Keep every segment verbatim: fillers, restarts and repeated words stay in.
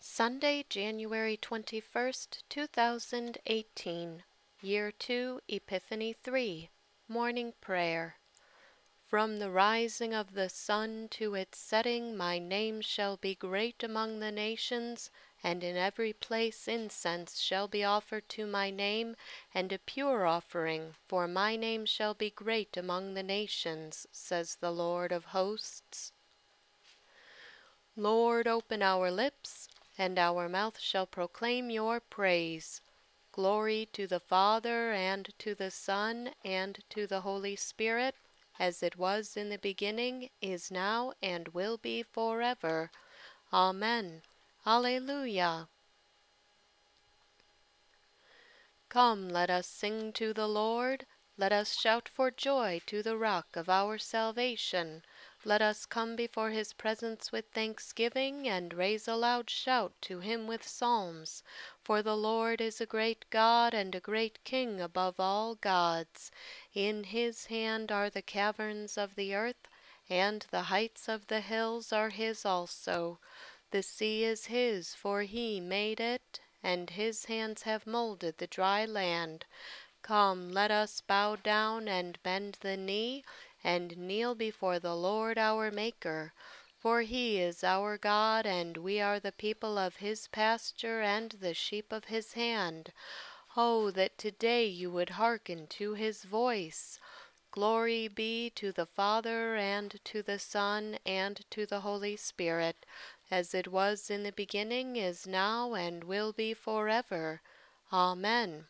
Sunday, January twenty-first, two thousand eighteen, Year two, Epiphany three, Morning Prayer. From the rising of the sun to its setting, my name shall be great among the nations, and in every place incense shall be offered to my name, and a pure offering, for my name shall be great among the nations, says the Lord of hosts. Lord, open our lips, and our mouth shall proclaim your praise. Glory to the Father, and to the Son, and to the Holy Spirit, as it was in the beginning, is now, and will be forever. Amen. Alleluia. Come, let us sing to the Lord. Let us shout for joy to the rock of our salvation. Let us come before his presence with thanksgiving, and raise a loud shout to him with psalms. For the Lord is a great God, and a great King above all gods. In his hand are the caverns of the earth, and the heights of the hills are his also. The sea is his, for he made it, and his hands have molded the dry land. Come, let us bow down and bend the knee, and kneel before the Lord our Maker. For he is our God, and we are the people of his pasture, and the sheep of his hand. Oh, that today you would hearken to his voice! Glory be to the Father, and to the Son, and to the Holy Spirit, as it was in the beginning, is now, and will be forever. Amen.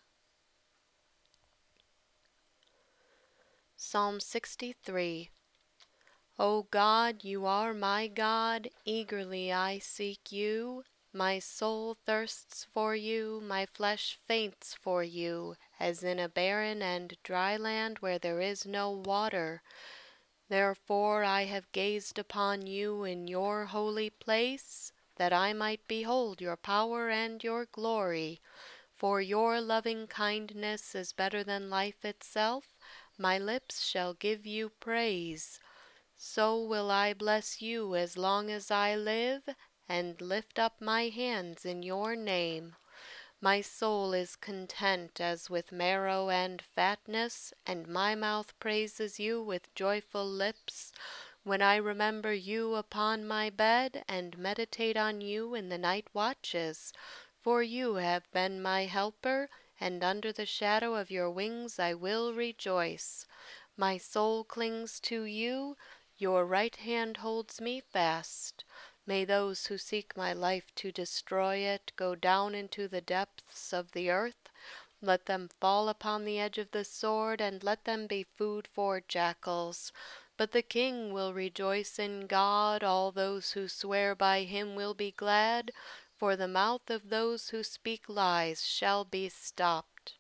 Psalm sixty-three. O God, you are my God, eagerly I seek you. My soul thirsts for you, my flesh faints for you, as in a barren and dry land where there is no water. Therefore I have gazed upon you in your holy place, that I might behold your power and your glory. For your loving kindness is better than life itself. My lips shall give you praise. So will I bless you as long as I live, and lift up my hands in your name. My soul is content as with marrow and fatness, and my mouth praises you with joyful lips. When I remember you upon my bed, and meditate on you in the night watches. For you have been my helper, and under the shadow of your wings I will rejoice. My soul clings to you, your right hand holds me fast. May those who seek my life to destroy it go down into the depths of the earth. Let them fall upon the edge of the sword, and let them be food for jackals. But the king will rejoice in God, all those who swear by him will be glad, for the mouth of those who speak lies shall be stopped.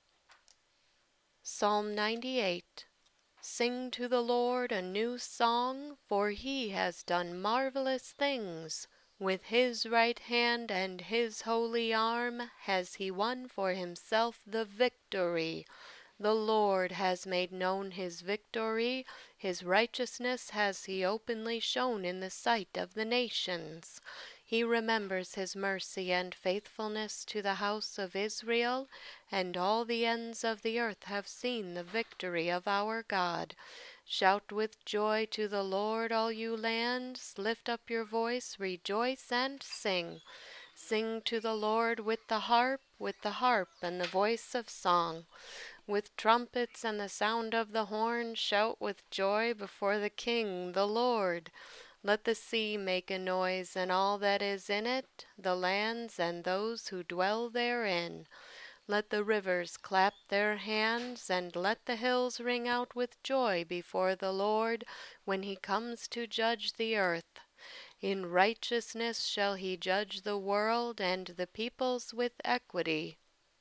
Psalm ninety-eight. Sing to the Lord a new song, for he has done marvelous things. With his right hand and his holy arm has he won for himself the victory. The Lord has made known his victory. His righteousness has he openly shown in the sight of the nations. He remembers his mercy and faithfulness to the house of Israel, and all the ends of the earth have seen the victory of our God. Shout with joy to the Lord, all you lands. Lift up your voice, rejoice and sing. Sing to the Lord with the harp, with the harp and the voice of song. With trumpets and the sound of the horn, shout with joy before the King, the Lord. Let the sea make a noise, and all that is in it, the lands and those who dwell therein. Let the rivers clap their hands, and let the hills ring out with joy before the Lord, when he comes to judge the earth. In righteousness shall he judge the world, and the peoples with equity.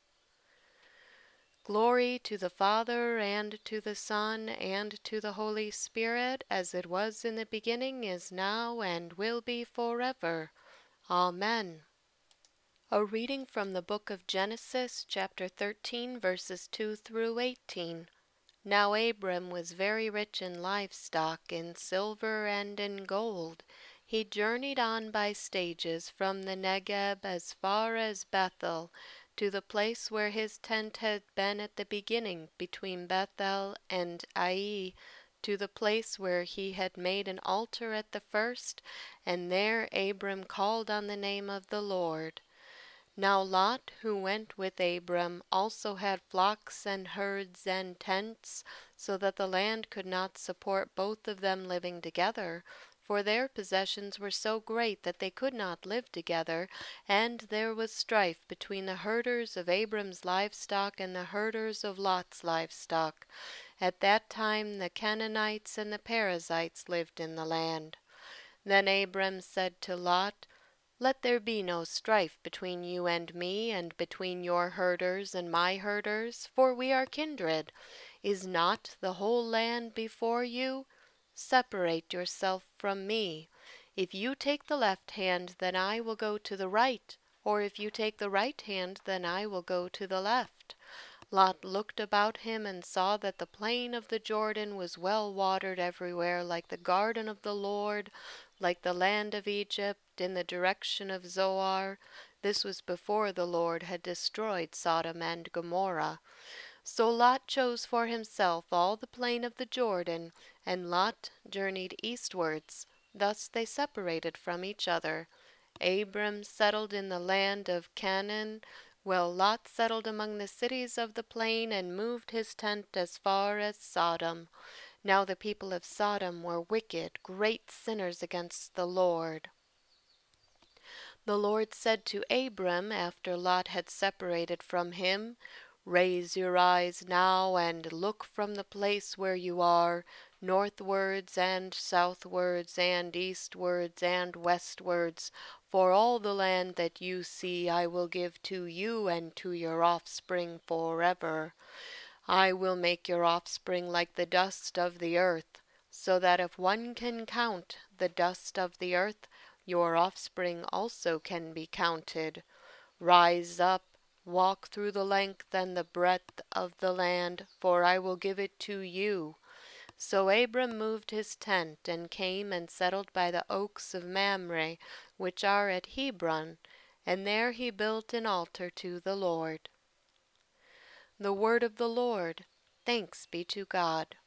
Glory to the Father, and to the Son, and to the Holy Spirit, as it was in the beginning, is now, and will be forever. Amen. A reading from the book of Genesis, chapter thirteen, verses two through eighteen. Now Abram was very rich in livestock, in silver and in gold. He journeyed on by stages from the Negeb as far as Bethel, to the place where his tent had been at the beginning between Bethel and Ai, to the place where he had made an altar at the first, and there Abram called on the name of the Lord. Now Lot, who went with Abram, also had flocks and herds and tents, so that the land could not support both of them living together, for their possessions were so great that they could not live together, and there was strife between the herders of Abram's livestock and the herders of Lot's livestock. At that time the Canaanites and the Perizzites lived in the land. Then Abram said to Lot, Let there be no strife between you and me, and between your herders and my herders, for we are kindred. Is not the whole land before you? Separate yourself from me. If you take the left hand, then I will go to the right, or if you take the right hand, then I will go to the left. Lot looked about him and saw that the plain of the Jordan was well watered everywhere, like the garden of the Lord, like the land of Egypt, in the direction of Zoar. This was before the Lord had destroyed Sodom and Gomorrah. So Lot chose for himself all the plain of the Jordan, and Lot journeyed eastwards. Thus they separated from each other. Abram settled in the land of Canaan, while Lot settled among the cities of the plain and moved his tent as far as Sodom. Now the people of Sodom were wicked, great sinners against the Lord. The Lord said to Abram, after Lot had separated from him, Raise your eyes now and look from the place where you are, northwards and southwards and eastwards and westwards, for all the land that you see I will give to you and to your offspring forever. I will make your offspring like the dust of the earth, so that if one can count the dust of the earth, your offspring also can be counted. Rise up, walk through the length and the breadth of the land, for I will give it to you. So Abram moved his tent, and came and settled by the oaks of Mamre, which are at Hebron, and there he built an altar to the Lord. The word of the Lord. Thanks be to God.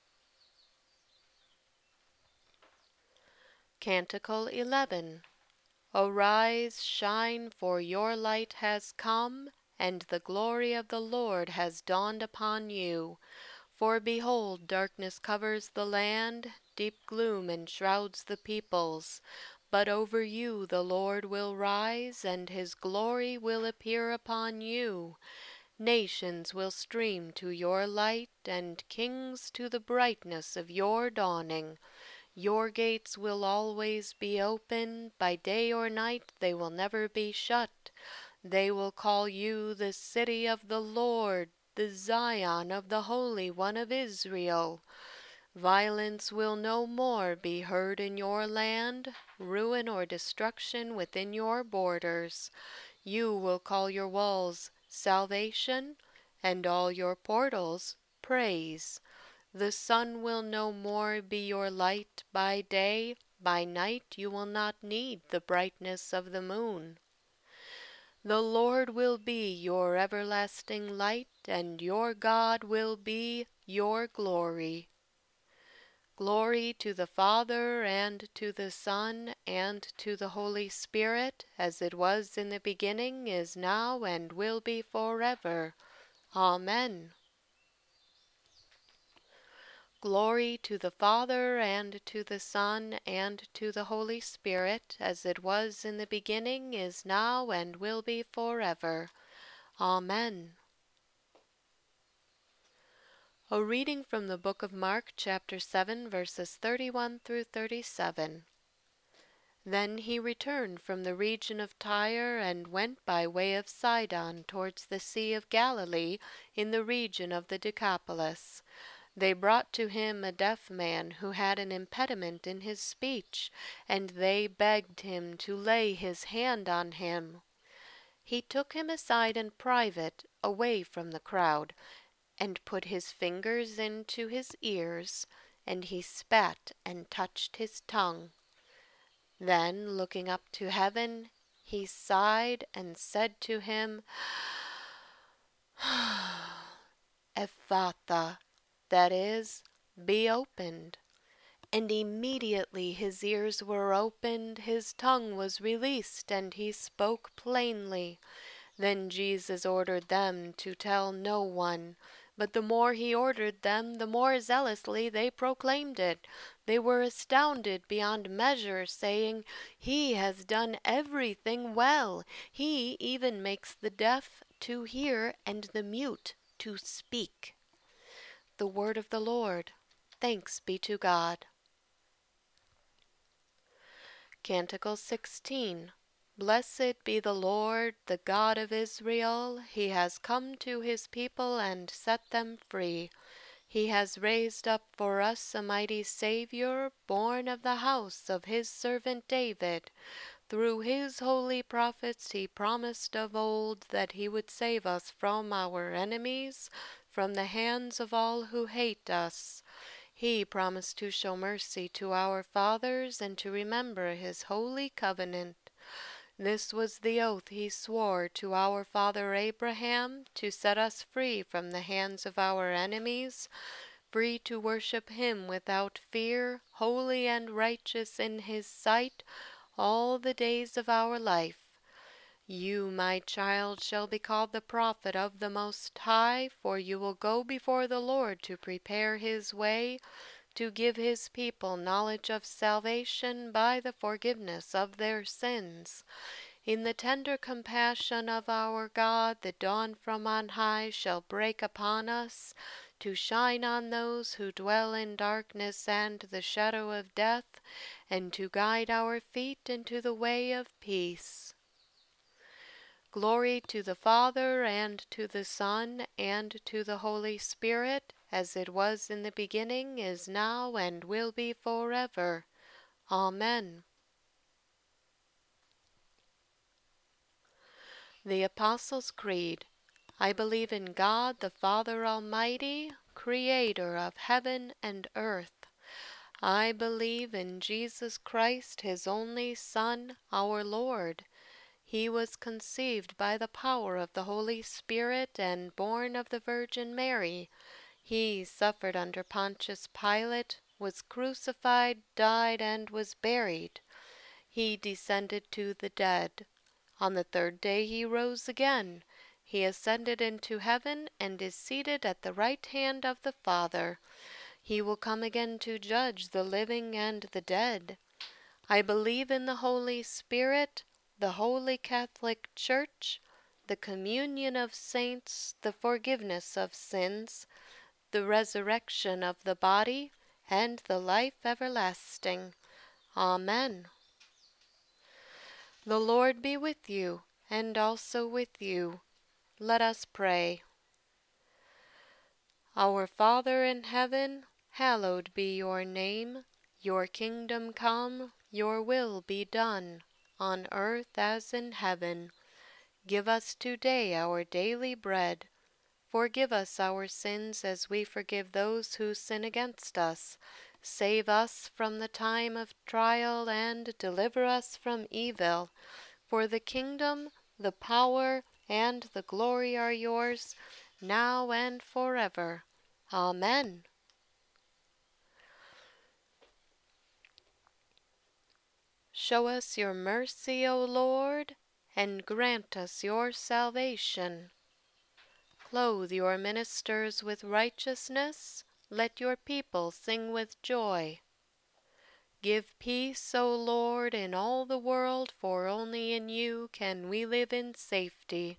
Canticle eleven. Arise, shine, for your light has come, and the glory of the Lord has dawned upon you. For behold, darkness covers the land, deep gloom enshrouds the peoples. But over you the Lord will rise, and his glory will appear upon you. Nations will stream to your light, and kings to the brightness of your dawning. Your gates will always be open, by day or night they will never be shut. They will call you the city of the Lord, the Zion of the Holy One of Israel. Violence will no more be heard in your land, ruin or destruction within your borders. You will call your walls salvation, and all your portals praise. The sun will no more be your light by day, by night you will not need the brightness of the moon. The Lord will be your everlasting light, and your God will be your glory. Glory to the Father, and to the Son, and to the Holy Spirit, as it was in the beginning, is now, and will be forever. Amen. Glory to the Father, and to the Son, and to the Holy Spirit, as it was in the beginning, is now, and will be forever. Amen. A reading from the book of Mark, chapter seven, verses thirty-one through thirty-seven. Then he returned from the region of Tyre, and went by way of Sidon towards the Sea of Galilee, in the region of the Decapolis. They brought to him a deaf man who had an impediment in his speech, and they begged him to lay his hand on him. He took him aside in private, away from the crowd, and put his fingers into his ears, and he spat and touched his tongue. Then, looking up to heaven, he sighed and said to him, Ephphatha, that is, be opened. And immediately his ears were opened, his tongue was released, and he spoke plainly. Then Jesus ordered them to tell no one. But the more he ordered them, the more zealously they proclaimed it. They were astounded beyond measure, saying, He has done everything well. He even makes the deaf to hear and the mute to speak. The word of the Lord. Thanks be to God. Canticle sixteen. Blessed be the Lord, the God of Israel. He has come to his people and set them free. He has raised up for us a mighty Saviour, born of the house of his servant David. Through his holy prophets he promised of old that he would save us from our enemies, from the hands of all who hate us. He promised to show mercy to our fathers and to remember his holy covenant. This was the oath he swore to our father Abraham, to set us free from the hands of our enemies, free to worship him without fear, holy and righteous in his sight, all the days of our life. You, my child, shall be called the prophet of the Most High, for you will go before the Lord to prepare his way, to give his people knowledge of salvation by the forgiveness of their sins. In the tender compassion of our God, the dawn from on high shall break upon us, to shine on those who dwell in darkness and the shadow of death, and to guide our feet into the way of peace. Glory to the Father, and to the Son, and to the Holy Spirit, as it was in the beginning, is now, and will be forever. Amen. The Apostles' Creed. I believe in God, the Father Almighty, Creator of heaven and earth. I believe in Jesus Christ, his only Son, our Lord. He was conceived by the power of the Holy Spirit and born of the Virgin Mary. He suffered under Pontius Pilate, was crucified, died, and was buried. He descended to the dead. On the third day he rose again. He ascended into heaven and is seated at the right hand of the Father. He will come again to judge the living and the dead. I believe in the Holy Spirit, the Holy Catholic Church, the communion of saints, the forgiveness of sins, the resurrection of the body, and the life everlasting. Amen. The Lord be with you, and also with you. Let us pray. Our Father in heaven, hallowed be your name. Your kingdom come, your will be done, on earth as in heaven. Give us today our daily bread. Forgive us our sins as we forgive those who sin against us. Save us from the time of trial and deliver us from evil. For the kingdom, the power, and the glory are yours, now and forever. Amen. Show us your mercy, O Lord, and grant us your salvation. Clothe your ministers with righteousness. Let your people sing with joy. Give peace, O Lord, in all the world, for only in you can we live in safety.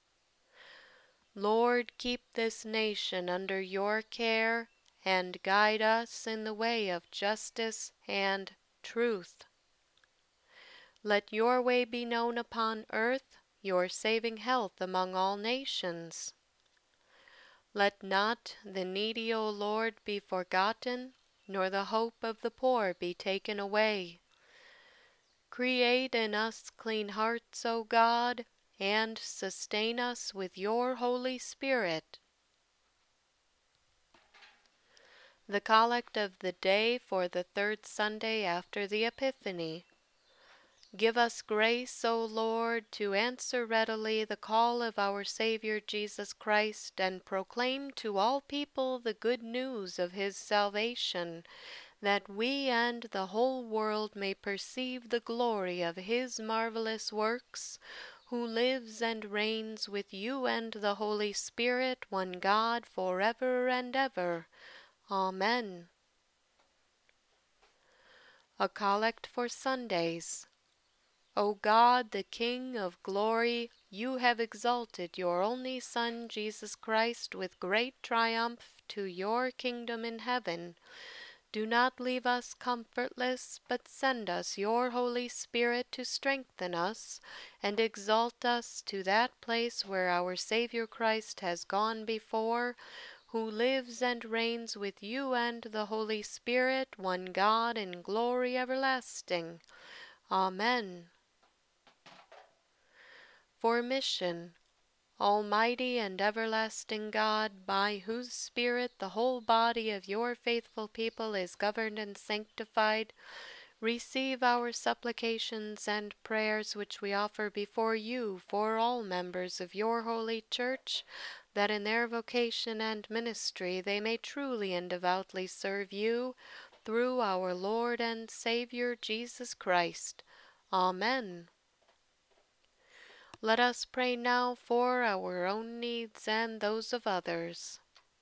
Lord, keep this nation under your care, and guide us in the way of justice and truth. Let your way be known upon earth, your saving health among all nations. Let not the needy, O Lord, be forgotten, nor the hope of the poor be taken away. Create in us clean hearts, O God, and sustain us with your Holy Spirit. The Collect of the Day for the third Sunday after the Epiphany. Give us grace, O Lord, to answer readily the call of our Saviour Jesus Christ, and proclaim to all people the good news of his salvation, that we and the whole world may perceive the glory of his marvelous works, who lives and reigns with you and the Holy Spirit, one God, for ever and ever. Amen. A Collect for Sundays. O God, the King of glory, you have exalted your only Son, Jesus Christ, with great triumph to your kingdom in heaven. Do not leave us comfortless, but send us your Holy Spirit to strengthen us and exalt us to that place where our Saviour Christ has gone before, who lives and reigns with you and the Holy Spirit, one God, in glory everlasting. Amen. For mission. Almighty and everlasting God, by whose Spirit the whole body of your faithful people is governed and sanctified, receive our supplications and prayers which we offer before you for all members of your holy Church, that in their vocation and ministry they may truly and devoutly serve you, through our Lord and Saviour Jesus Christ. Amen. Let us pray now for our own needs and those of others.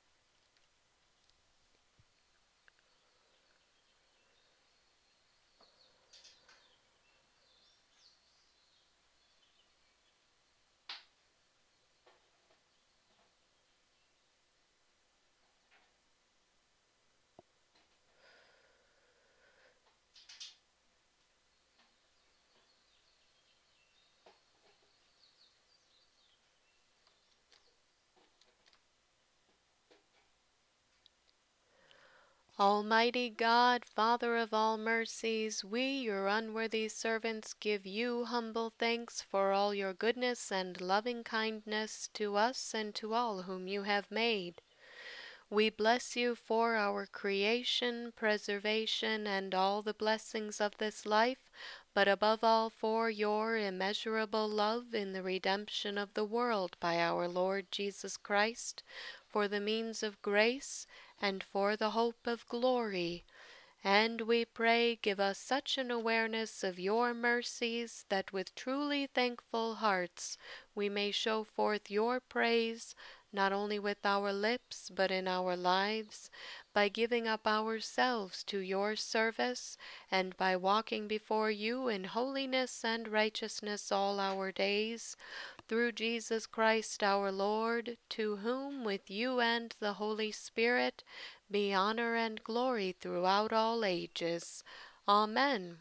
Almighty God, Father of all mercies, we, your unworthy servants, give you humble thanks for all your goodness and loving kindness to us and to all whom you have made. We bless you for our creation, preservation, and all the blessings of this life, but above all for your immeasurable love in the redemption of the world by our Lord Jesus Christ, for the means of grace, and for the hope of glory. And we pray, give us such an awareness of your mercies that with truly thankful hearts we may show forth your praise, not only with our lips but in our lives, by giving up ourselves to your service, and by walking before you in holiness and righteousness all our days, through Jesus Christ our Lord, to whom with you and the Holy Spirit be honor and glory throughout all ages. Amen.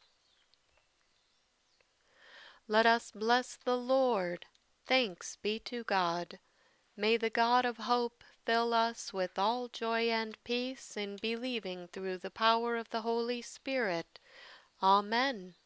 Let us bless the Lord. Thanks be to God. May the God of hope fill us with all joy and peace in believing through the power of the Holy Spirit. Amen.